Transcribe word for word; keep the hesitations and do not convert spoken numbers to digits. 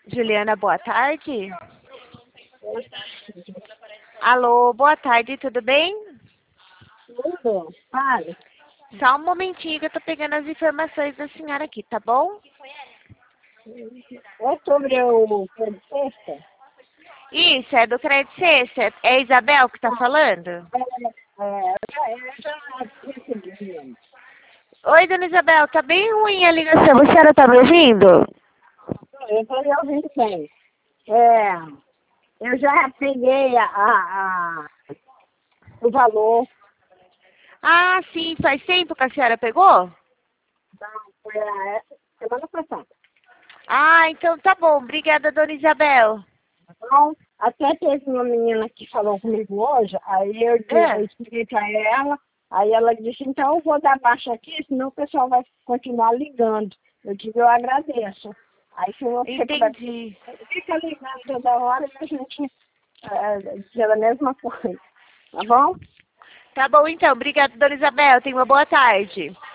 Juliana, boa tarde. Alô, boa tarde, tudo bem? Tudo, fale. Só um momentinho que eu tô pegando as informações da senhora aqui, tá bom? É sobre o Pedro Sexta? Isso, é do Crédito Sexta. É a Isabel que tá falando? É, é, eu já, eu já recebi. Oi, dona Isabel, tá bem ruim a ligação. A senhora tá me ouvindo? Eu estou lhe ouvindo bem. É, eu já peguei a, a, a- o valor. Ah, sim, faz tempo que a senhora pegou? Não, foi a essa semana passada. Ah, então tá bom. Obrigada, dona Isabel. Então, até teve uma menina que falou comigo hoje, aí eu, di- eu É. expliquei para ela, aí ela disse, então eu vou dar baixa aqui, senão o pessoal vai continuar ligando. Eu digo, eu agradeço. Aí se você puder, Entendi. fica ligando toda hora e a gente é, diz a mesma coisa, tá bom? Tá bom, então. Obrigada, dona Isabel. Tenha uma boa tarde.